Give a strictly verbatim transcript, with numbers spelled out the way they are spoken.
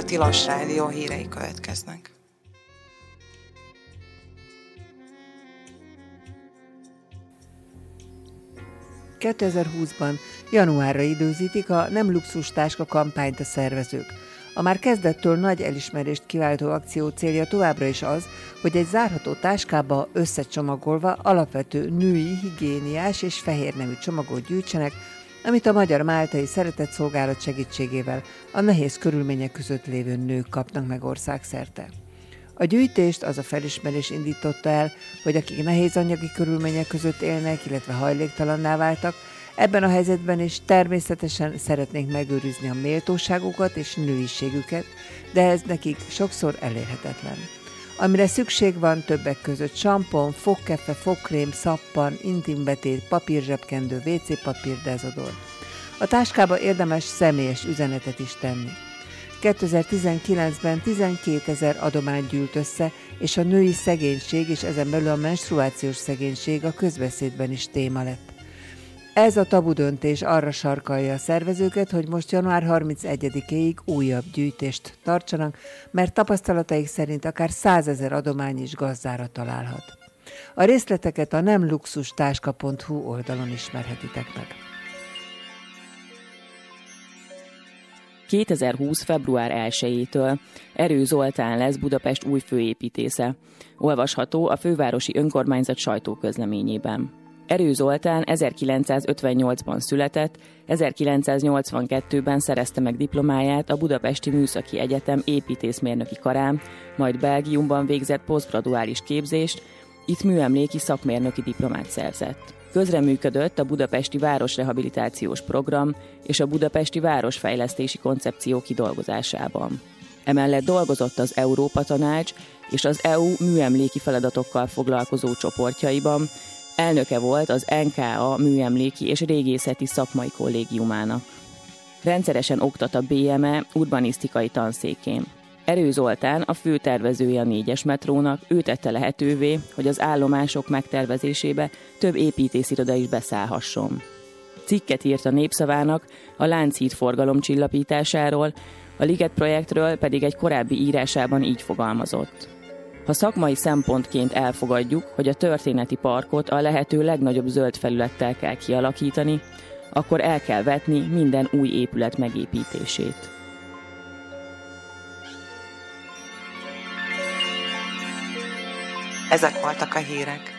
Tilos Rádió hírei következnek. kétezer-húszban januárra időzítik a Nem luxus táska kampányt a szervezők. A már kezdettől nagy elismerést kiváltó akció célja továbbra is az, hogy egy zárható táskába összecsomagolva alapvető női, higiéniás és fehér nemű csomagot gyűjtsenek, amit a Magyar Máltai Szeretetszolgálat segítségével a nehéz körülmények között lévő nők kapnak meg országszerte. A gyűjtést az a felismerés indította el, hogy akik nehéz anyagi körülmények között élnek, illetve hajléktalanná váltak, ebben a helyzetben is természetesen szeretnénk megőrizni a méltóságukat és nőiségüket, de ez nekik sokszor elérhetetlen. Amire szükség van többek között sampon, fogkefe, fogkrém, szappan, intimbetét, papírzsebkendő, vé cé papír, dezodor. A táskába érdemes személyes üzenetet is tenni. kétezer-tizenkilencben tizenkétezer adomány gyűlt össze, és a női szegénység és ezen belül a menstruációs szegénység a közbeszédben is téma lett. Ez a tabu döntés arra sarkalja a szervezőket, hogy most január harmincegyedikéig újabb gyűjtést tartsanak, mert tapasztalataik szerint akár százezer adomány is gazdára találhat. A részleteket a nem luxus táska pont hu oldalon ismerhetitek meg. kétezer-húsz. február elsejétől Erő Zoltán lesz Budapest új főépítésze. Olvasható a fővárosi önkormányzat sajtóközleményében. Erő Zoltán ezerkilencszázötvennyolcban született, ezerkilencszáznyolcvankettőben szerezte meg diplomáját a Budapesti Műszaki Egyetem építészmérnöki karán, majd Belgiumban végzett posztgraduális képzést, itt műemléki szakmérnöki diplomát szerzett. Közreműködött a Budapesti Városrehabilitációs Program és a Budapesti Városfejlesztési Koncepció kidolgozásában. Emellett dolgozott az Európa Tanács és az é u műemléki feladatokkal foglalkozó csoportjaiban, elnöke volt az en ká á műemléki és régészeti szakmai kollégiumának. Rendszeresen oktat a bé em e urbanisztikai tanszékén. Erő Zoltán, a főtervezője a négyes metrónak, ő tette lehetővé, hogy az állomások megtervezésébe több építésziroda is beszállhasson. Cikket írt a Népszavának a Lánchíd forgalomcsillapításáról, a Liget projektről pedig egy korábbi írásában így fogalmazott. Ha szakmai szempontként elfogadjuk, hogy a történeti parkot a lehető legnagyobb zöld felülettel kell kialakítani, akkor el kell vetni minden új épület megépítését. Ezek voltak a hírek.